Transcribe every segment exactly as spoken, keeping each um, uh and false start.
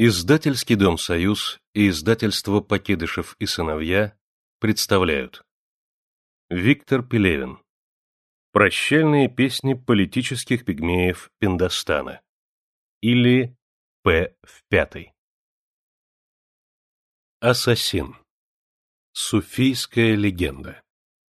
Издательский дом «Союз» и издательство «Покидышев и сыновья» представляют. Виктор Пелевин. Прощальные песни политических пигмеев Пиндостана. Или П в пятой. Ассасин. Суфийская легенда.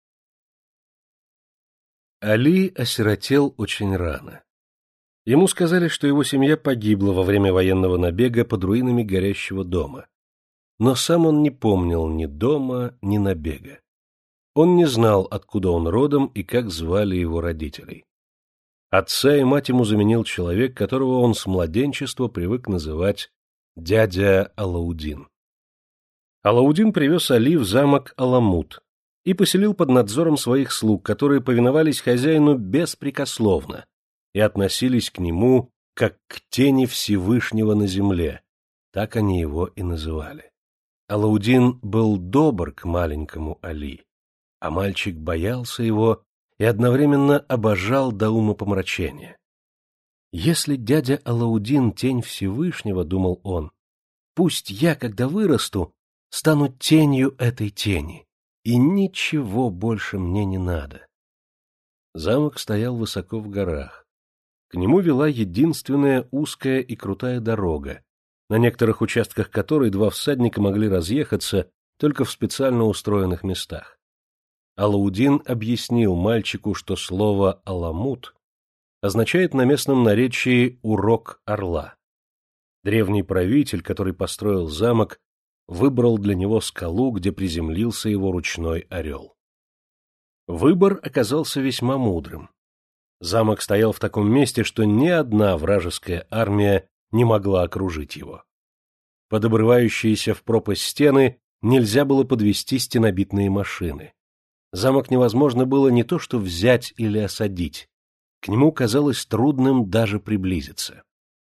Али осиротел очень рано. Ему сказали, что его семья погибла во время военного набега под руинами горящего дома. Но сам он не помнил ни дома, ни набега. Он не знал, откуда он родом и как звали его родителей. Отца и мать ему заменил человек, которого он с младенчества привык называть дядя Алаудин. Алаудин привез Али в замок Аламут и поселил под надзором своих слуг, которые повиновались хозяину беспрекословно и относились к нему, как к тени Всевышнего на земле. Так они его и называли. Алаудин был добр к маленькому Али, а мальчик боялся его и одновременно обожал до умопомрачения. «Если дядя Алаудин — тень Всевышнего, — думал он, — пусть я, когда вырасту, стану тенью этой тени, и ничего больше мне не надо». Замок стоял высоко в горах. К нему вела единственная узкая и крутая дорога, на некоторых участках которой два всадника могли разъехаться только в специально устроенных местах. Алаудин объяснил мальчику, что слово «аламут» означает на местном наречии «урок орла». Древний правитель, который построил замок, выбрал для него скалу, где приземлился его ручной орел. Выбор оказался весьма мудрым. Замок стоял в таком месте, что ни одна вражеская армия не могла окружить его. Под обрывающиеся в пропасть стены нельзя было подвести стенобитные машины. Замок невозможно было не то что взять или осадить, к нему казалось трудным даже приблизиться.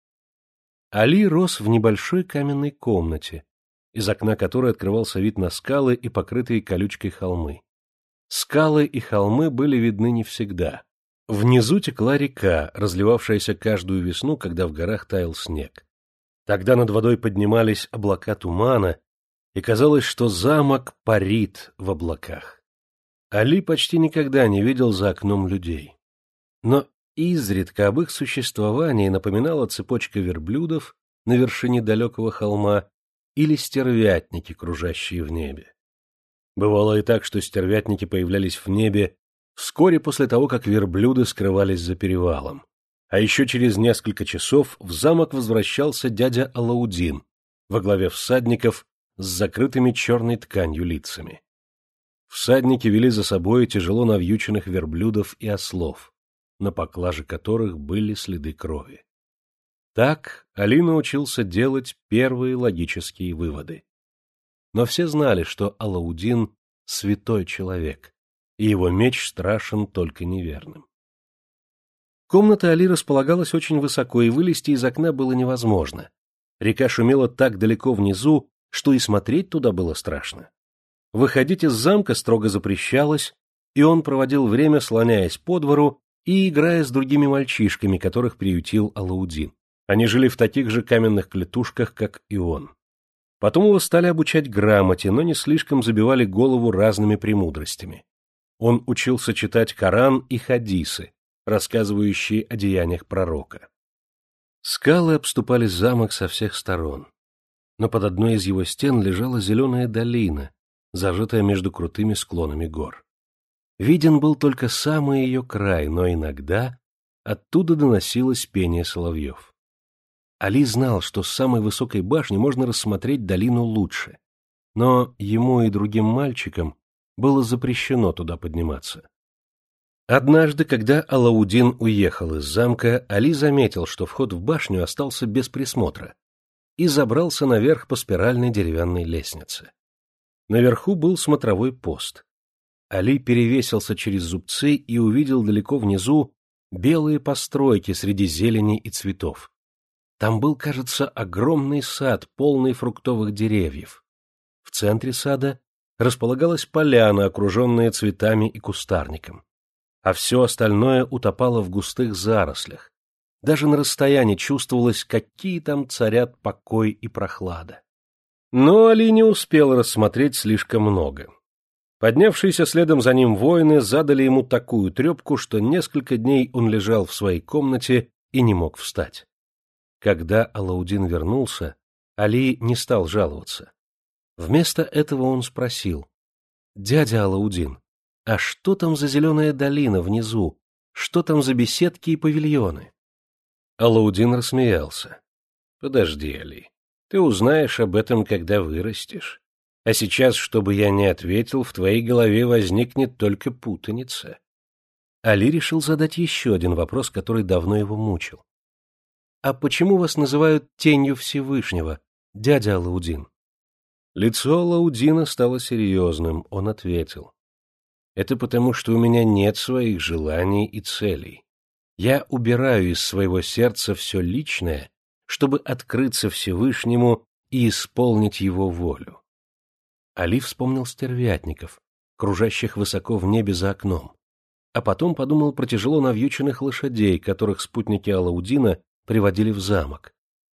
Али рос в небольшой каменной комнате, из окна которой открывался вид на скалы и покрытые колючкой холмы. Скалы и холмы были видны не всегда. Внизу текла река, разливавшаяся каждую весну, когда в горах таял снег. Тогда над водой поднимались облака тумана, и казалось, что замок парит в облаках. Али почти никогда не видел за окном людей. Но изредка об их существовании напоминала цепочка верблюдов на вершине далекого холма или стервятники, кружащие в небе. Бывало и так, что стервятники появлялись в небе вскоре после того, как верблюды скрывались за перевалом. А еще через несколько часов в замок возвращался дядя Алаудин во главе всадников с закрытыми черной тканью лицами. Всадники вели за собой тяжело навьюченных верблюдов и ослов, на поклаже которых были следы крови. Так Али научился делать первые логические выводы. Но все знали, что Алаудин — святой человек, и его меч страшен только неверным. Комната Али располагалась очень высоко, и вылезти из окна было невозможно. Река шумела так далеко внизу, что и смотреть туда было страшно. Выходить из замка строго запрещалось, и он проводил время, слоняясь по двору и играя с другими мальчишками, которых приютил Алаудин. Они жили в таких же каменных клетушках, как и он. Потом его стали обучать грамоте, но не слишком забивали голову разными премудростями. Он учился читать Коран и хадисы, рассказывающие о деяниях пророка. Скалы обступали замок со всех сторон, но под одной из его стен лежала зеленая долина, зажатая между крутыми склонами гор. Виден был только самый ее край, но иногда оттуда доносилось пение соловьев. Али знал, что с самой высокой башни можно рассмотреть долину лучше, но ему и другим мальчикам было запрещено туда подниматься. Однажды, когда Алаудин уехал из замка, Али заметил, что вход в башню остался без присмотра, и забрался наверх по спиральной деревянной лестнице. Наверху был смотровой пост. Али перевесился через зубцы и увидел далеко внизу белые постройки среди зелени и цветов. Там был, кажется, огромный сад, полный фруктовых деревьев. В центре сада располагалась поляна, окруженная цветами и кустарником, а все остальное утопало в густых зарослях, Даже на расстоянии чувствовалось, какие там царят покой и прохлада. Но Али не успел рассмотреть слишком много. Поднявшиеся следом за ним воины задали ему такую трепку, что несколько дней он лежал в своей комнате и не мог встать. Когда Алаудин вернулся, Али не стал жаловаться. Вместо этого он спросил: «Дядя Алаудин, а что там за зеленая долина внизу? Что там за беседки и павильоны?» Алаудин рассмеялся. «Подожди, Али, ты узнаешь об этом, когда вырастешь. А сейчас, чтобы я не ответил, в твоей голове возникнет только путаница». Али решил задать еще один вопрос, который давно его мучил. «А почему вас называют тенью Всевышнего, дядя Алаудин?» Лицо Алаудина стало серьезным, он ответил: «Это потому, что у меня нет своих желаний и целей. Я убираю из своего сердца все личное, чтобы открыться Всевышнему и исполнить его волю». Али вспомнил стервятников, кружащих высоко в небе за окном, а потом подумал про тяжело навьюченных лошадей, которых спутники Алаудина приводили в замок.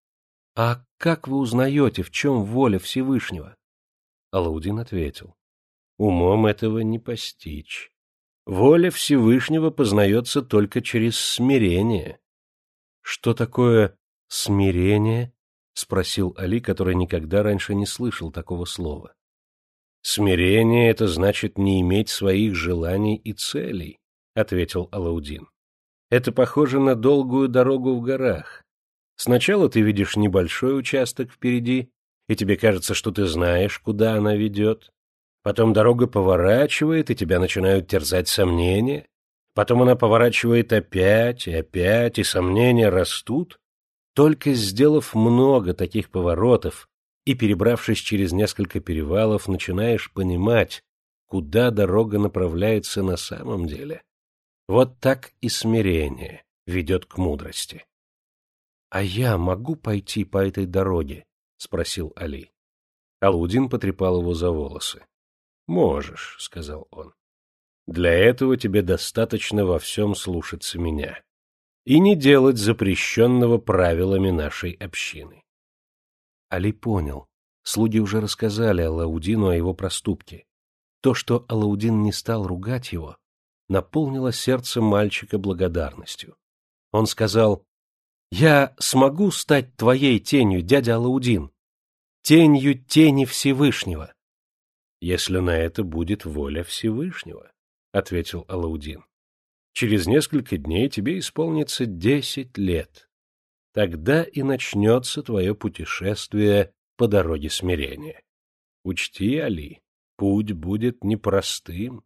«А как вы узнаете, в чем воля Всевышнего?» Алаудин ответил: «Умом этого не постичь. Воля Всевышнего познается только через смирение». «Что такое смирение?» — спросил Али, который никогда раньше не слышал такого слова. «Смирение — это значит не иметь своих желаний и целей», — ответил Алаудин. «Это похоже на долгую дорогу в горах. Сначала ты видишь небольшой участок впереди, и тебе кажется, что ты знаешь, куда она ведет. Потом дорога поворачивает, и тебя начинают терзать сомнения. Потом она поворачивает опять, и опять, и сомнения растут. Только сделав много таких поворотов и перебравшись через несколько перевалов, начинаешь понимать, куда дорога направляется на самом деле. Вот так и смирение ведет к мудрости». «А я могу пойти по этой дороге?» — спросил Али. Алаудин потрепал его за волосы. «Можешь», — сказал он. «Для этого тебе достаточно во всем слушаться меня и не делать запрещенного правилами нашей общины». Али понял. Слуги уже рассказали Алаудину о его проступке. То, что Алаудин не стал ругать его, наполнило сердце мальчика благодарностью. Он сказал: «Я смогу стать твоей тенью, дядя Алаудин, тенью тени Всевышнего». «Если на это будет воля Всевышнего», — ответил Алаудин. «Через несколько дней тебе исполнится десять лет. Тогда и начнется твое путешествие по дороге смирения. Учти, Али, путь будет непростым».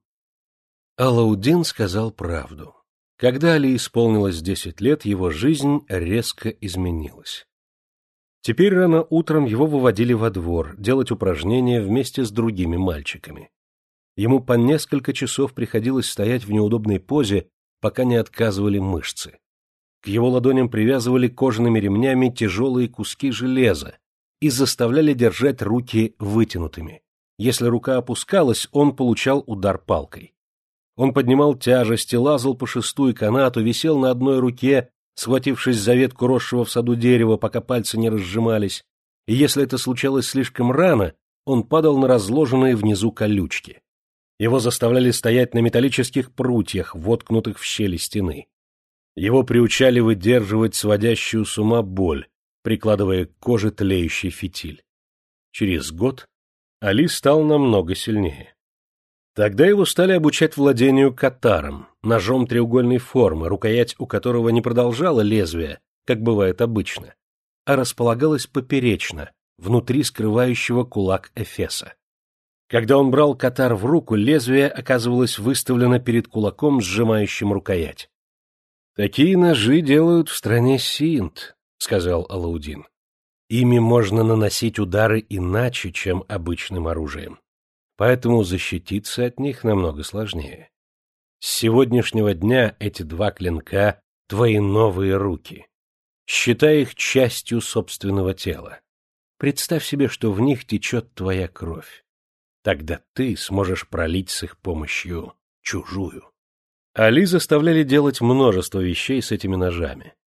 Алаудин сказал правду. Когда Али исполнилось десять лет, его жизнь резко изменилась. Теперь рано утром его выводили во двор делать упражнения вместе с другими мальчиками. Ему по несколько часов приходилось стоять в неудобной позе, пока не отказывали мышцы. К его ладоням привязывали кожаными ремнями тяжелые куски железа и заставляли держать руки вытянутыми. Если рука опускалась, он получал удар палкой. Он поднимал тяжести, лазал по шесту и канату, висел на одной руке, схватившись за ветку росшего в саду дерева, пока пальцы не разжимались, и если это случалось слишком рано, он падал на разложенные внизу колючки. Его заставляли стоять на металлических прутьях, воткнутых в щели стены. Его приучали выдерживать сводящую с ума боль, прикладывая к коже тлеющий фитиль. Через год Али стал намного сильнее. Тогда его стали обучать владению катаром, ножом треугольной формы, рукоять у которого не продолжала лезвие, как бывает обычно, а располагалась поперечно, внутри скрывающего кулак эфеса. Когда он брал катар в руку, лезвие оказывалось выставлено перед кулаком, сжимающим рукоять. «Такие ножи делают в стране Синд», — сказал Алаудин. «Ими можно наносить удары иначе, чем обычным оружием. Поэтому защититься от них намного сложнее. С сегодняшнего дня эти два клинка — твои новые руки. Считай их частью собственного тела. Представь себе, что в них течет твоя кровь. Тогда ты сможешь пролить с их помощью чужую». Али заставляли делать множество вещей с этими ножами.